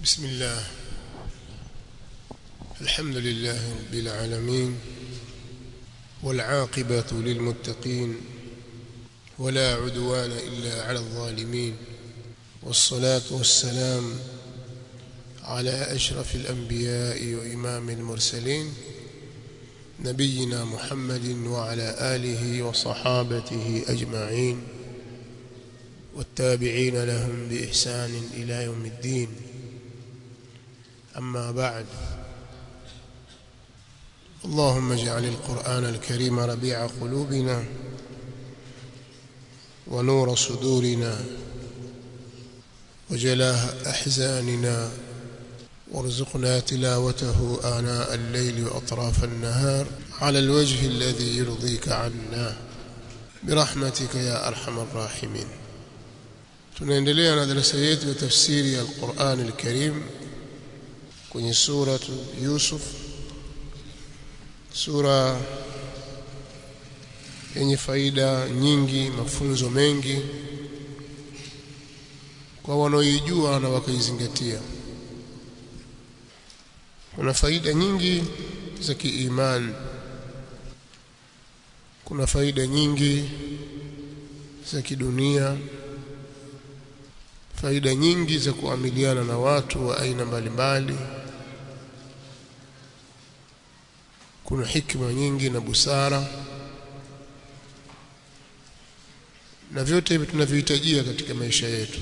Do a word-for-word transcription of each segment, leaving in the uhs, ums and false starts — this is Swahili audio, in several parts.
بسم الله الحمد لله رب العالمين والعاقبة للمتقين ولا عدوان إلا على الظالمين والصلاة والسلام على أشرف الأنبياء وإمام المرسلين نبينا محمد وعلى آله وصحابته أجمعين والتابعين لهم بإحسان إلى يوم الدين. أما بعد، اللهم اجعل القرآن الكريم ربيع قلوبنا ونور صدورنا وجلاء أحزاننا، وارزقنا تلاوته آناء الليل وأطراف النهار على الوجه الذي يرضيك عنا برحمتك يا أرحم الراحمين. tunaendelea na darasa yetu ya tafsiri ya Al-Qur'an Al-Karim kwenye sura Yusuf, sura yenye faida nyingi, mafunzo mengi kwa wanaoijua na wakaizingatia. Kuna faida nyingi za kiimani, kuna faida nyingi za kidunia, faida nyingi za kuamiliana na watu wa aina mbalimbali, kuna hikma nyingi na busara, na vyote hivi tunavihitajia katika maisha yetu.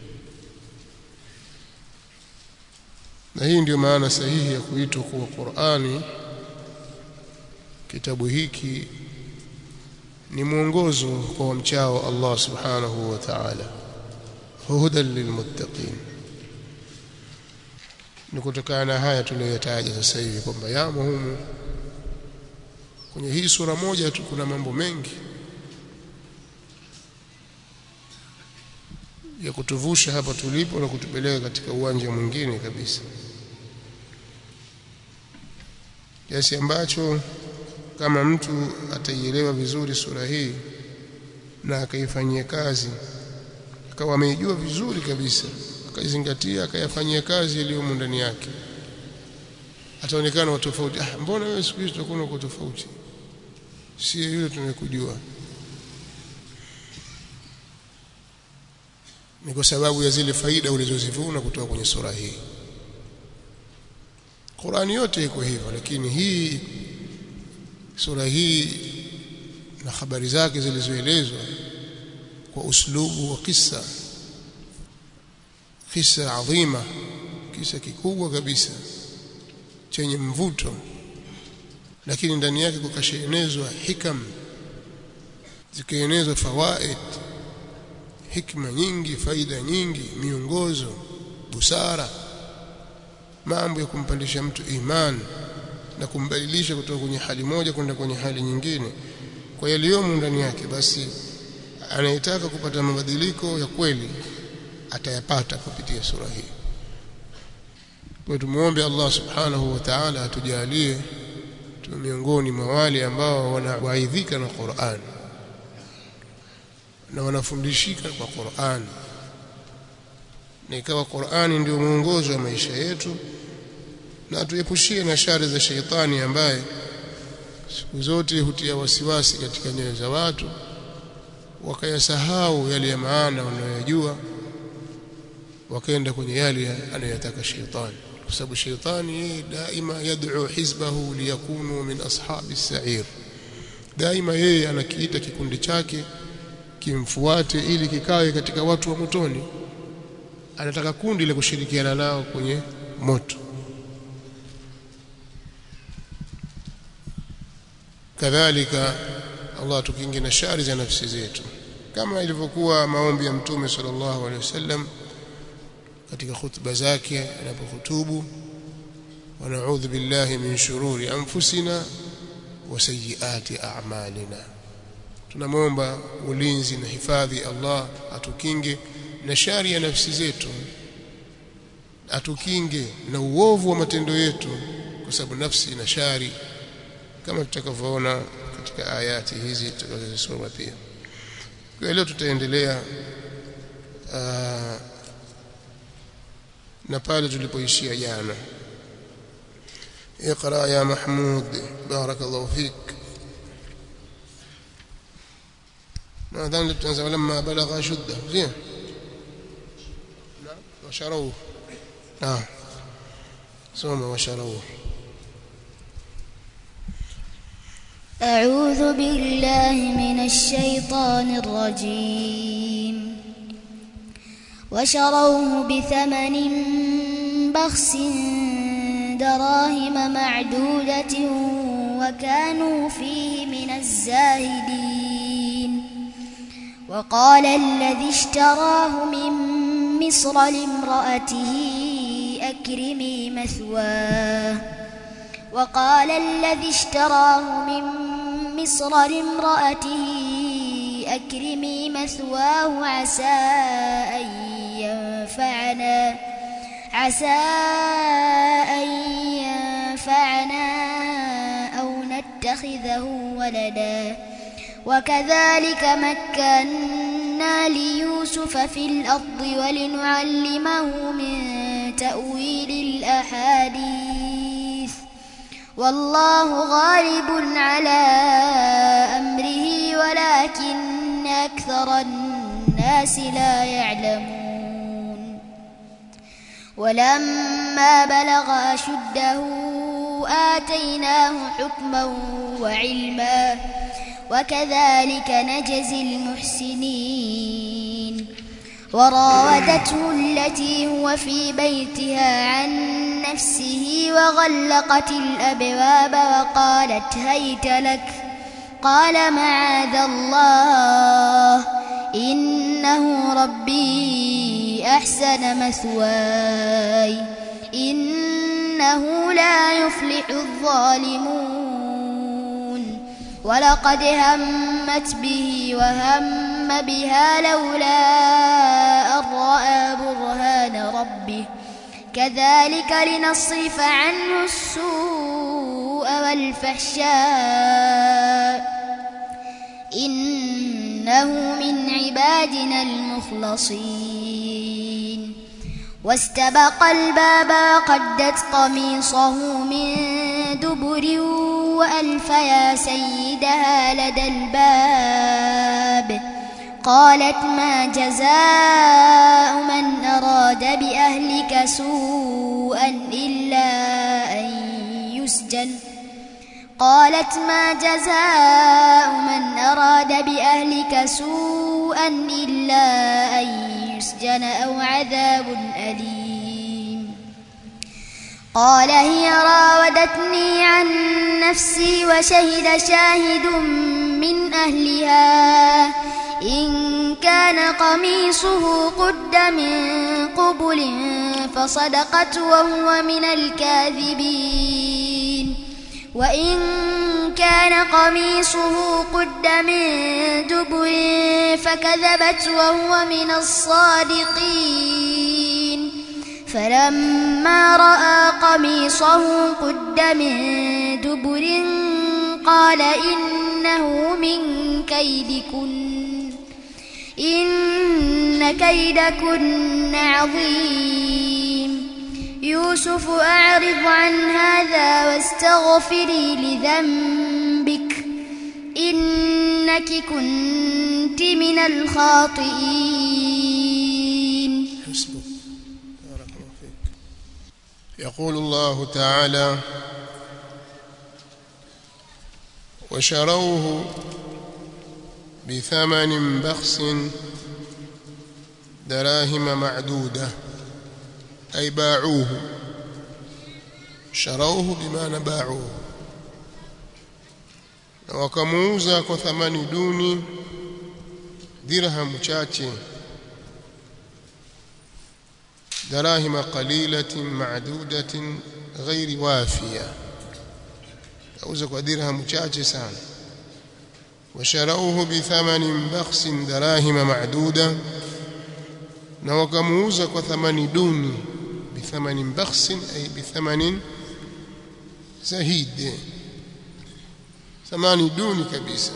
Na hii ndio maana sahihi ya kuitwa kuwa Qur'ani, kitabu hiki ni mwongozo kwa wamchao Allah subhanahu wa ta'ala, hudan lilmuttaqin. Ni kutokana na haya tuliyotaja sasa hivi kwamba yamo humu kwenye hii sura moja tu kuna mambo mengi ya kutuvusha hapa tulipo na kutupeleka katika uwanja mwingine kabisa, kiasi ambacho kama mtu ataielewa vizuri sura hii na akaifanyia kazi, akawa ameijua vizuri kabisa, akaizingatia, akayafanyia kazi iliyomo ndani yake, ataonekana tofauti. Ah, mbona wewe siku hizi utakuwa uko tofauti, si yule tunayekujua? Ni kwa sababu ya zile faida ulizozivuna kutoka kwenye sura hii. Qur'ani yote iko hivyo, lakini hii sura hii na habari zake zilizoelezwa kwa uslubu wa kisa, kisa adhima, kisa kikubwa kabisa chenye mvuto, lakini ndani yake kukashenezwa hikam, zikaenezwa fawaid, hikma nyingi, faida nyingi, miongozo, busara, mambo ya kumpandisha mtu imani na kumbadilisha kutoka kwenye hali moja kwenda kwenye hali nyingine kwa yaliyomo ndani yake. Basi anayetaka kupata mabadiliko ya kweli atayapata kupitia sura hii. Kwa tumuombe Allah subhanahu wa ta'ala atujalie tu miongoni mwa wale ambao wanawaidhika na Qur'an na wanafundishika kwa Qur'an, na ikawa Qur'ani ndio mwongozo wa maisha yetu, na tuepushie na shari za shaitani ambaye siku zote hutia wasiwasi katika nyoyo za watu, wakayasahau yale ya maana wanayojua, wakaenda kwenye yale anayotaka shaitani, kwa sababu shaitani yeye daima yad'u hizbahu liyakunu min ashabi as-sa'ir. Daima yeye anakiita kikundi chake kimfuate ili kikae katika watu wa motoni, anataka kundi la kushirikiana nao kwenye moto. Kadhalika Allah tukinge na shari za nafsi zetu, kama ilivyokuwa maombi ya Mtume sallallahu alaihi wasallam katika khutba zake anapohutubu: wa na'udhu billahi min shururi anfusina wa sayyiati a'malina. Tunamwomba ulinzi na hifadhi Allah atukinge na shari ya nafsi zetu, atukinge na uovu wa matendo yetu, kwa sababu nafsi ina shari, kama tutakavyoona katika ayati hizi tutakazosoma pia. Kwa leo tutaendelea na pale tulipoishia jana. اقرأ يا محمود بارك الله فيك. ما دام تنزل لما بلغ أشده زين وشروه آه ثم وشروه. أعوذ بالله من الشيطان الرجيم. وشروه بثمن بخس دراهم معدودة وكانوا فيه من الزاهدين. وقال الذي اشتراه من مصر لامرأته أكرمي مثواه وقال الذي اشتراه من مصر لامرأته أكرمي مثواه عسى أن ينفعنا عسى أن ينفعنا أو نتخذه ولدا وكذلك مكنا ليوسف في الأرض ولنعلمه من تأويل الأحاديث والله غالب على أمره ولكن أكثر الناس لا يعلمون. ولما بلغ أشده آتيناه حكما وعلما وكذلك نجزي المحسنين. وراودته التي هو في بيتها عن نفسه وغلقت الأبواب وقالت هيت لك قال معاذ الله إنه ربي أحسن مثواي إنه لا يفلح الظالمون. ولقد همت به وهم بها لولا أن رأى برهان ربه كذلك لنصرف عنه السوء والفحشاء إنه من عبادنا المخلصين. واستبق الباب وقدت قميصه من دبر وألف يا سيدها لدى الباب قالت ما جزاء من أراد بأهلك سوءا إلا أن يسجن قالت ما جزاء من أراد بأهلك سوءا إلا أن يسجن أو عذاب أليم. قال هي راودتني عن نفسي وشهد شاهد من أهلها إن كان قميصه قد من قبل فصدقت وهو من الكاذبين وإن كان قميصه قد من دبر فكذبت وهو من الصادقين. فلما رأى قميصه قد من دبر قال إنه من كيدكن إن كيدكن عظيم. يوسف أعرض عن هذا واستغفري لذنبك إنك كنت من الخاطئين. حسبك بارك الله فيك. يقول الله تعالى وشروه بثمن بخس دراهم معدودة أي باعوه. شروه بمعنى باعوه wakamuuza kwa thamani duni dirham chache darahima qalilatin ma'dudatin ghairi wafiya auza kwa dirham chache sana. وشروه بثمن بخس دراهم معدودة na wakamuuza kwa thamani duni بثمن بخس أي بثمن زهيد ثمن دون كبيس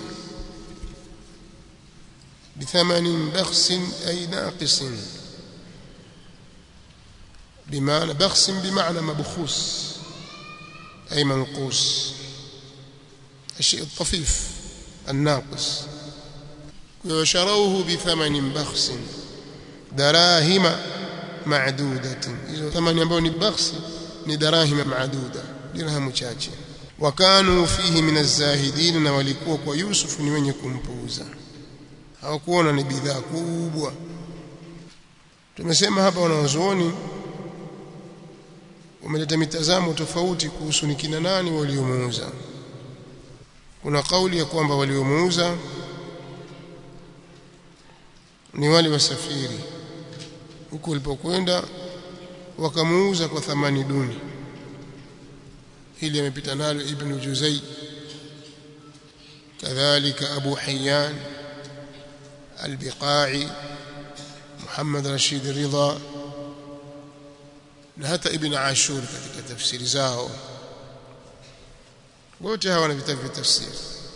بثمن بخس أي ناقص bimaana bakhs bimaana mabkhus ay manqus الشيء الطفيف الناقص وشروه بثمن بخس دراهم معدودة hizo thamani ambayo ni bakhs ni darahim maaduda dirhamu chache wakanu fihi min az-zahidin na walikuwa kwa Yusuf ni wenye kumpuuza hawakuona ni bidhaa kubwa tumesema hapa wanazuoni wameleta mitazamo tofauti kuhusu ni kina nani waliomuuza kuna kauli ya kwamba waliomuuza ni wale wasafiri huko walipokwenda wakamuuza kwa thamani duni hili amepita nalo ibn Juzay kadhalika Abu Hayyan al-Biqai Muhammad Rashid Ridha na hata ibn Ashur katika tafsiri zao wote hawa wana vitabu vya tafsiri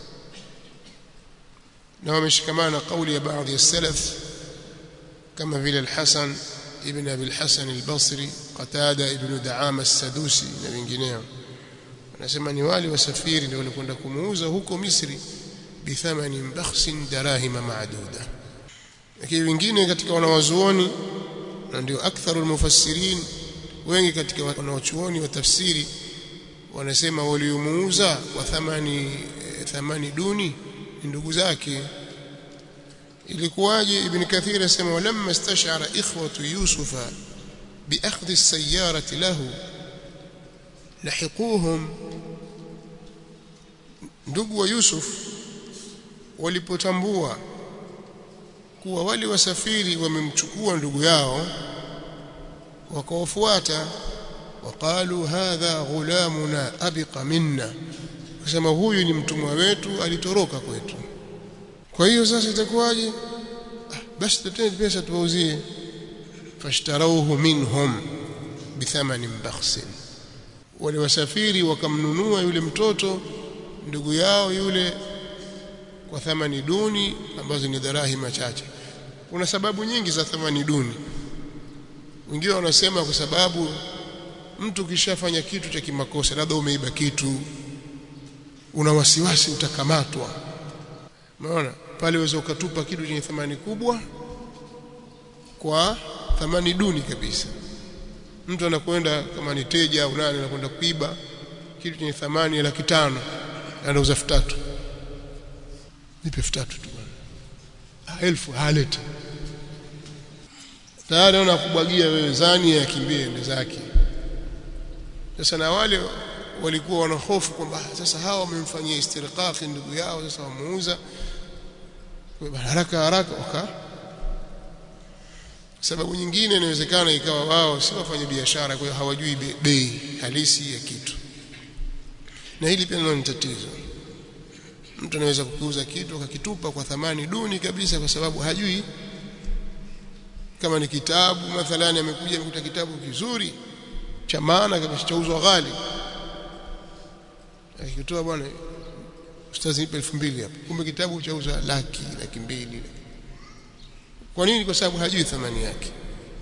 na wameshikamana na kauli ya baadhi ya salaf kama vile al-Hasan ibn Abi al-Hasan al-Basri Qatada ibn Da'ama as-Sadusi na wengineo wanasema ni wale wasafiri ndio walikwenda kumuuza huko Misri bithamanin bakhsin darahima ma'duda lakini wengine katika wanawazuoni na ndio aktharul mufassirin wengi katika wanawachuoni wa tafsiri wanasema waliomuuza kwa thamani thamani duni ndugu zake ilikuwaje ibn Kathir asema walamma istashara ikhwatu yusufa biakhdhi as-sayyarati lahu lahiquhum ndugu wa Yusuf walipotambua kuwa wale wasafiri wamemchukua ndugu yao wakawafuata waqalu hadha ghulamuna abiqa minna kusema huyu ni mtumwa wetu alitoroka kwetu kwa hiyo sasa itakuwaje ah, basi tutende pesa tuwauzie fashtarawhu minhum bithamanin bakhsin wale wasafiri wakamnunua yule mtoto ndugu yao yule kwa thamani duni ambazo ni darahima chache kuna sababu nyingi za thamani duni wengine wanasema kwa sababu mtu kishafanya kitu cha kimakosa labda umeiba kitu una wasiwasi utakamatwa unaona pale uweze ukatupa kitu chenye thamani kubwa kwa thamani duni kabisa mtu anakwenda kama ni teja au nani anakwenda kuiba kitu chenye thamani ya laki tano anauza elfu tatu nipe elfu tatu tu bwana elfu halete tayari unakubwagia wewe zani ya kimbie ende zake sasa na wale walikuwa wana hofu kwamba sasa hawa wamemfanyia istirqaq ndugu yao sasa wamuuza kwa haraka haraka waka sababu nyingine inawezekana ikawa wao si wafanya biashara kwa hiyo hawajui bei halisi ya kitu na hili pia ni tatizo mtu anaweza kukuuza kitu akakitupa kwa thamani duni kabisa kwa sababu hajui kama ni kitabu mathalani amekuja amekuta kitabu kizuri cha maana kabisa chauzwa ghali akitoa bwana ustazi nipe elfu mbili hapa kumbe kitabu chauzwa laki laki mbili kwa nini kwa sababu hajui thamani yake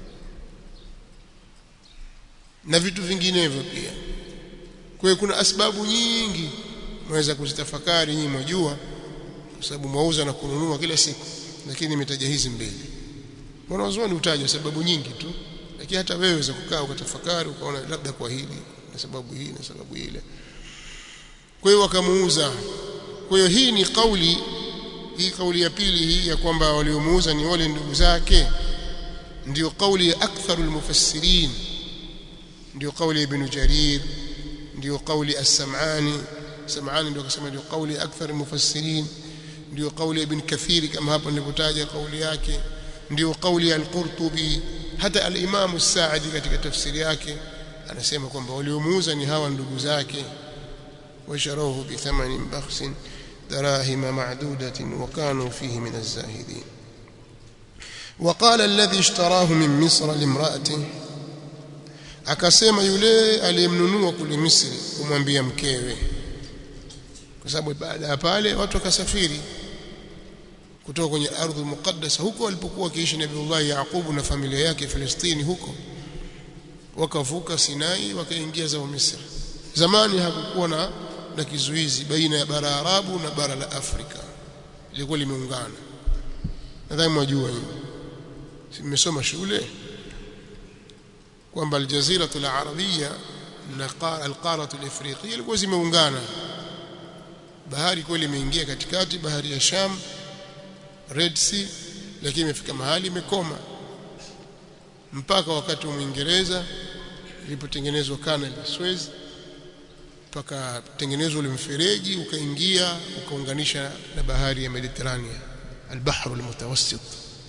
na vitu vinginevyo pia kwa hiyo kuna sababu nyingi mweza kuzitafakari nyinyi mjua kwa sababu mauza na kununua kila siku lakini nimetaja hizi mbili wanazuoni utaja sababu nyingi tu lakini hata wewe unaweza kukaa ukatafakari ukaona labda kwa hili na sababu hii na sababu ile kwa hiyo wakamuuza kwa hiyo hii ni kauli hii kauli ya pili hii ya kwamba waliomuuza ni wale ndugu zake ndio kauli ya aktharul mufassirin ndio kauli ya ibn Jarir ndio kauli as-Sam'ani Sam'ani ndio akasema ndio kauli ya akthar mufassirin ndio kauli ya ibn Kathir kama hapo nilipotaja kauli yake ndio kauli ya al-Qurtubi hata al-Imam as-Sa'di katika tafsiri yake anasema kwamba waliomuuza ni hawa ndugu zake washaruhu bi thamanin bakhsin darahima ma'dudatin wa kanu fihi min az-zahidin وقال الذي اشتراه من مصر لامرأته akasema yule aliyemnunua kule Misri kumwambia mkewe kwa sababu baada ya pale watu wakasafiri kutoka kwenye ardhi muqaddasa huko walipokuwa kiishi Nabiiullah Yaqub na familia yake Palestina huko wakavuka Sinai wakaingia zao Misri. Zamani hakukuwa na na kizuizi baina ya bara Arabu na bara la Afrika, ilikuwa limeungana. Nadhani mwajua hiyo, simesoma shule kwamba al-Jazira al-Arabia na al-Qara al-Afriqia ilikuwa zimeungana. Bahari kweli imeingia katikati, bahari ya Sham, Red Sea, lakini imefika mahali imekoma, mpaka wakati wa Uingereza ilipotengenezwa Canal ya Suez, mpaka tengenezwa ule mfereji ukaingia ukaunganisha na bahari ya Mediterania, al-Bahr al-Mutawassit,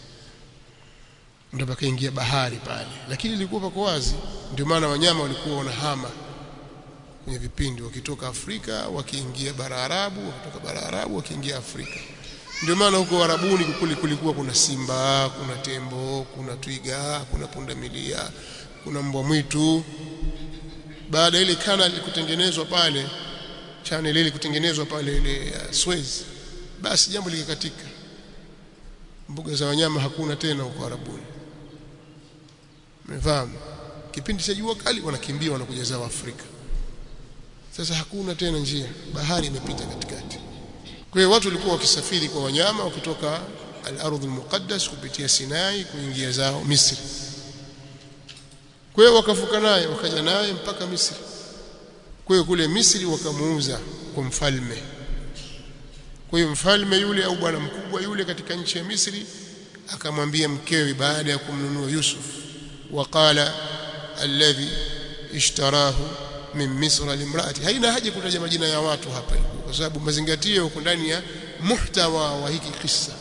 ndio pakaingia bahari pale, lakini ilikuwa pako wazi. Ndio maana wanyama walikuwa wanahama kwenye vipindi, wakitoka Afrika wakiingia bara Arabu, wakitoka bara Arabu wakiingia Afrika. Ndio maana huko Arabuni kukuli kulikuwa kuna simba, kuna tembo, kuna twiga, kuna pundamilia, kuna mbwa mwitu. Baada ile canal kutengenezwa pale, channel ile kutengenezwa pale ile uh, Suez, basi jambo likakatika. Mbuga za wanyama hakuna tena huko Arabuni. Mmefahamu? Kipindi cha jua kali wanakimbia wanakuja zao Afrika. Sasa hakuna tena njia, bahari imepita katikati. Kwa hiyo watu walikuwa wakisafiri kwa wanyama wakitoka al-ardh al-muqaddas kupitia Sinai kuingia zao Misri. Kwa hiyo wakavuka naye wakaja naye mpaka Misri. Kwa hiyo kule Misri wakamuuza kwa mfalme. Kwa hiyo mfalme yule au bwana mkubwa yule katika nchi ya Misri akamwambia mkewe baada ya kumnunua Yusuf, waqala alladhi ishtarahu min Misra limraati. Haina haja kutaja majina ya watu hapa kwa sababu mazingatio huko ndani ya muhtawa wa hiki kisa.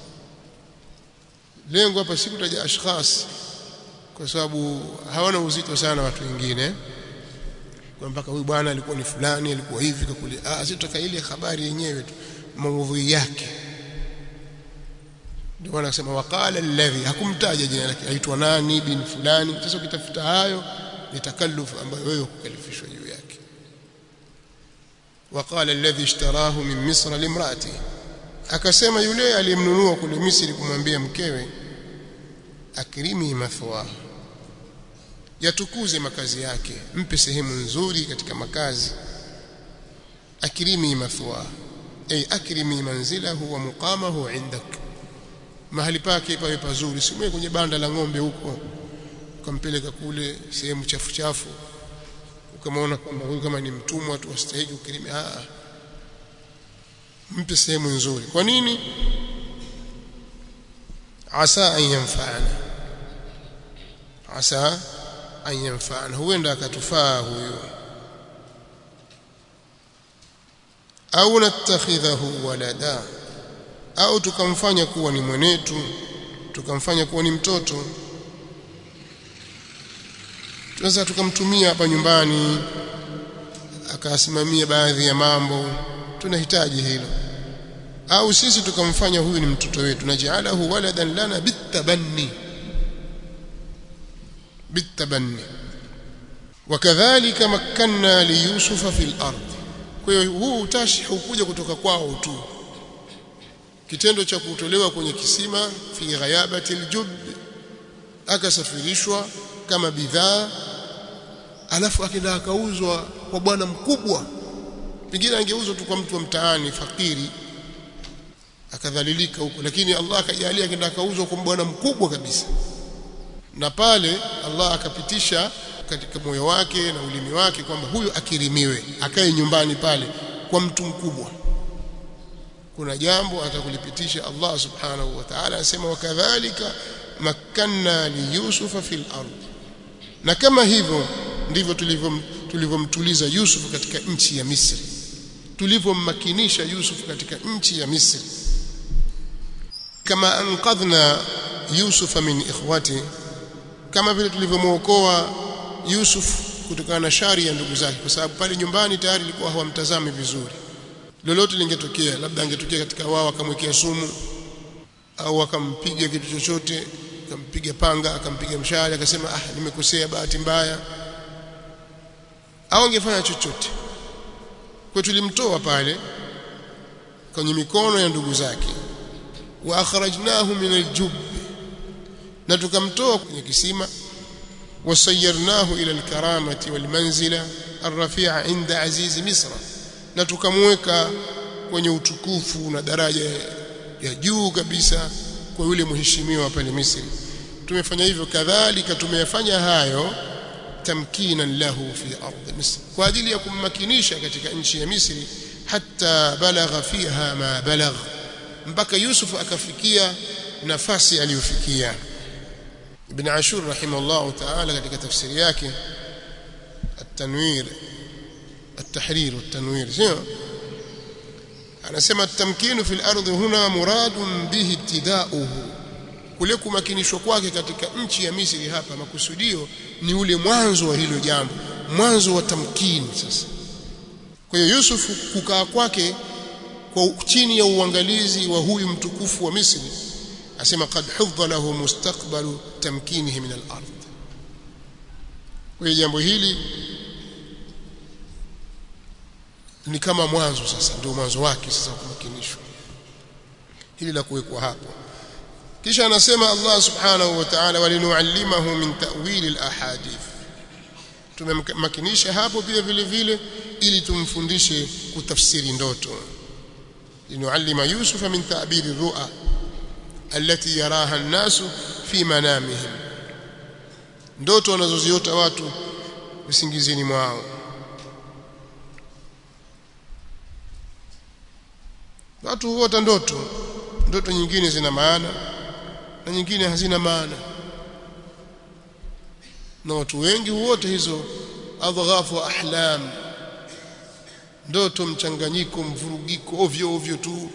Lengo hapa si kutaja ashkhas kwa sababu hawana uzito sana watu wengine, kwa mpaka huyu bwana alikuwa ni fulani, alikuwa hivi kakuli. Ah, sisi tutaka ile habari yenyewe tu, maudhui yake. Ndio wanasema waqala alladhi, hakumtaja jina lake, aitwa nani bin fulani. Sasa ukitafuta hayo ni takallufu ambayo wewe kukalifishwa juu yake. Waqala alladhi ishtarahu min Misra limraati, akasema yule aliyemnunua kule Misri kumwambia mkewe, akrimi mathwa, yatukuze makazi yake, mpe sehemu nzuri katika makazi. Akrimi mathwa ay akrimi manzilahu wa muqamahu indak, mahali pake pawe pazuri, simwe kwenye banda la ng'ombe huko ukampeleka kule sehemu chafu chafu ukamwona kwamba huyu kama ni mtumwa tu astahili ukirime. Ah, mpe sehemu nzuri. Kwa nini? Asa an yanfa'ana, asa an yanfa'ana, huenda akatufaa huyo. Au natakhidhahu walada, au tukamfanya kuwa ni mwenetu, tukamfanya kuwa ni mtoto, tunaweza tukamtumia hapa nyumbani akasimamia baadhi ya mambo, tunahitaji hilo. Au sisi tukamfanya huyu ni mtoto wetu, naj'alahu waladan lana bitabanni, bitabanni. Wakadhalika makkanna li Yusufa fil ardh. Kwa hiyo huu utashi hukuja kutoka kwao tu, kitendo cha kutolewa kwenye kisima fi ghayabati aljub, akasafirishwa kama bidhaa, alafu akenda akauzwa kwa bwana mkubwa. Pengine angeuzwa tu kwa mtu wa mtaani fakiri akadhalilika huko, lakini Allah akajalia akenda akauzwa kwa bwana mkubwa kabisa. Na pale Allah akapitisha katika moyo wake na ulimi wake kwamba huyu akirimiwe, akae nyumbani pale kwa mtu mkubwa. Kuna jambo atakulipitisha Allah subhanahu wa ta'ala, anasema wakadhalika makkanna li Yusufa fil ardh. Na kama hivyo ndivyo tulivyo tulivyomtuliza Yusuf katika nchi ya Misri, tulivyommakinisha Yusuf katika nchi ya Misri. Kama anqadhna Yusuf min ikhwati, kama vile tulivyomuokoa Yusuf kutokana na shari ya ndugu zake, kwa sababu pale nyumbani tayari ilikuwa hawamtazami vizuri. Lolote lingetokea, labda angetokea katika wao akamwekea sumu au akampiga kitu chochote, akampiga panga, akampiga mshale, akasema ah, nimekosea, bahati mbaya, au angefanya chochote. Kwa tulimtoa pale kwenye mikono ya ndugu zake, wa akhrajnahu min aljub, na tukamtoa kwenye kisima, وسيرناه إلى الكرامة والمنزلة الرفيعة عند عزيز مصر na tukamweka kwenye utukufu na daraja ya juu kabisa kwa yule mheshimiwa pale Misri. Tumefanya hivyo kadhalika, tumeyafanya hayo tamkinan lahu fi ardh Misr, kwa ajili ya kummakinisha katika nchi ya Misri, hatta balagha fiha ma balagh, mpaka Yusuf akafikia nafasi aliyofikia. Ibn Ashur rahimahullah ta'ala katika tafsiri yake at-Tanwir at-Tahrir wat-Tanwir sio anasema at-tamkinu fil ardi huna muradun bihi ibtida'uhu, kule kumakinishwa kwake katika nchi ya Misri hapa makusudio ni ule mwanzo wa hilo jambo, mwanzo wa tamkini. Sasa kwa hiyo Yusuf kukaa kwake kwa chini ya uangalizi wa huyu mtukufu wa Misri, asema qad hudda lahu mustaqbalu tamkinihi min al-ard. Kwa hiyo jambo hili ni kama mwanzo, sasa ndio mwanzo wake sasa kumakinishwa hili la kuwekwa hapo. Kisha anasema Allah subhanahu wa ta'ala, walinuallimahu min ta'wil al-ahadith, tumemakinisha hapo pia vile vile ili tumfundishe kutafsiri ndoto. linuallima Yusufa min ta'bir ar-ru'a allati yaraha an-nasu fi manamihim, ndoto wanazoziota watu usingizini mwao. Watu huota ndoto, ndoto nyingine zina maana na nyingine hazina maana, na watu wengi huota hizo adghafu ahlam, ndoto mchanganyiko, mvurugiko ovyo ovyo tu,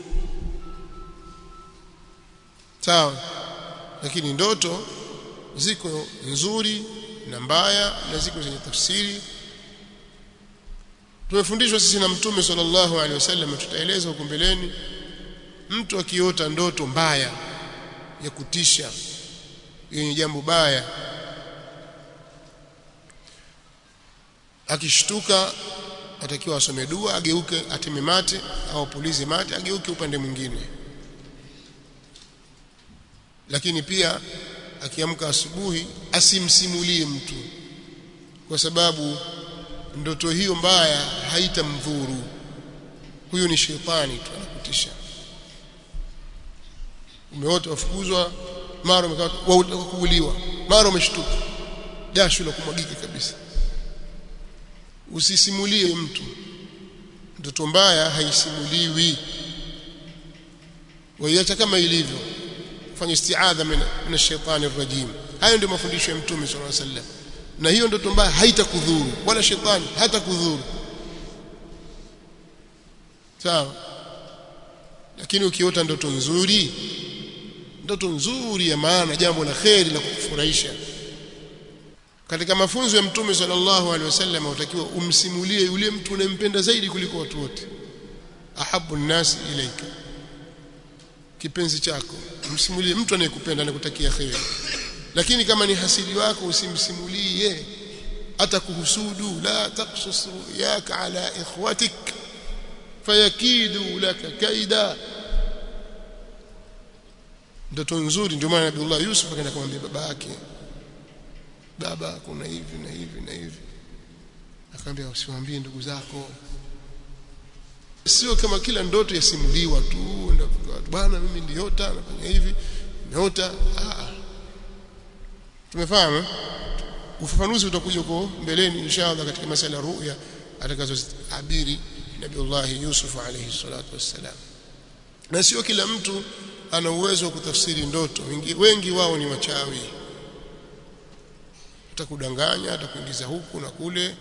sawa. Lakini ndoto ziko nzuri na mbaya na ziko zenye tafsiri. Tumefundishwa sisi na Mtume sallallahu alaihi wasallam, tutaeleza huko mbeleni, mtu akiota ndoto mbaya ya kutisha yenye jambo baya, akishtuka atakiwa asome dua, ageuke, ateme mate au pulize mate, ageuke upande mwingine. Lakini pia akiamka asubuhi asimsimulie mtu, kwa sababu ndoto hiyo mbaya haitamdhuru. Huyo ni shetani tu anakutisha. Umeota wafukuzwa, mara umekuuliwa, mara umeshtuka, jasho la kumwagika kabisa. Usisimulie mtu ndoto mbaya, haisimuliwi. Waiacha kama ilivyo, fanya isti'adha min ash-shaytani ar-rajim. Hayo ndio mafundisho ya Mtume sallallahu alaihi wasallam, na hiyo ndoto mbaya haitakudhuru wala shetani hatakudhuru, sawa. Lakini ukiota ndoto nzuri, ndoto nzuri ya maana, jambo la kheri la kukufurahisha, katika mafunzo ya Mtume sallallahu alaihi wasallam utakiwa umsimulie yule mtu unayempenda zaidi kuliko watu wote, ahabbu an-nas ilayka, kipenzi chako, msimulie mtu anayekupenda na kutakia kheri. Lakini kama ni hasidi wako usimsimulie, hata kuhusudu. La taqsus ru'yaka ala ikhwatik fayakidu laka kaida. Ndoto nzuri, ndio maana Nabii Yusuf akaenda kumwambia baba yake, baba kuna hivi na hivi na hivi. Akamwambia usiwaambie ndugu zako. Sio kama kila ndoto yasimuliwa tu, bwana mimi niliota nafanya hivi, nimeota. Ah, tumefahamu. Ufafanuzi utakuja huko mbeleni inshallah katika masala ya ru'ya atakazoabiri Nabii Yusuf alayhi salatu wassalam. Na sio kila mtu ana uwezo wa kutafsiri ndoto, wengi, wengi wao ni wachawi. Atakudanganya, atakuingiza huku na kule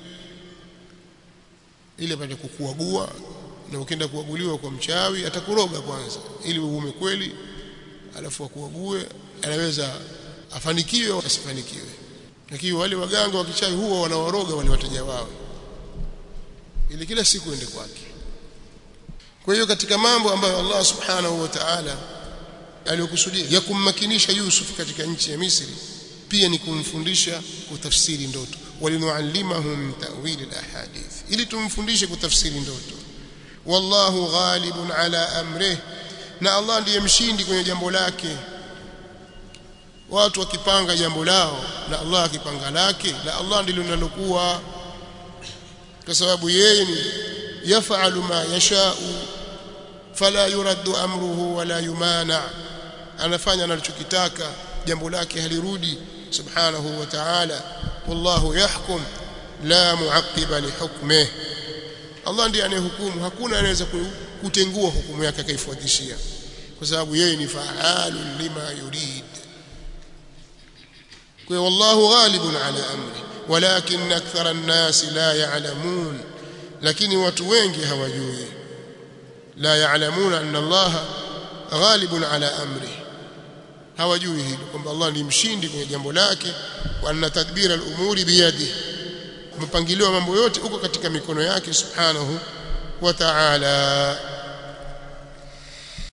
ili apate kukuagua, na ukienda kuaguliwa kwa mchawi atakuroga kwanza ili uume kweli, alafu akuague, anaweza afanikiwe au asifanikiwe. Lakini wale waganga wa kichawi huwa wanawaroga wale wateja wao ili kila siku ende kwake. Kwa hiyo katika mambo ambayo Allah subhanahu wa ta'ala aliyokusudia ya kummakinisha Yusuf katika nchi ya Misri pia ni kumfundisha kutafsiri ndoto. Walinuallimahu min ta'wil al-ahadith, ili tumfundishe kutafsiri ndoto. Wallahu ghalibun ala amrihi, na Allah ndiye mshindi kwenye jambo lake. watu wakipanga jambo lao na Allah akipanga lake, la Allah ndilo linalokuwa, kwa sababu yeye ni yafalu ma yashau fala yuraddu amruhu wala yumana, anafanya anachokitaka, jambo lake halirudi subhanahu wa ta'ala. Wallahu yahkum la muaqiba li hukmihi, Allah ndiye anayehukumu, hakuna anaweza kutengua hukumu yake akaifuatishia, kwa sababu yeye ni fa'alun lima yurid. kwa wallahu ghalibun ala amri walakin akthara an-nas la ya'lamun, lakini watu wengi hawajui. La ya'lamuna anna Allah ghalibun ala amri, hawajui hilo kwamba Allah ni mshindi kwenye jambo lake, wa anna tadbira al-umuri biyadihi, mpangilio wa mambo yote uko katika mikono yake subhanahu wa ta'ala.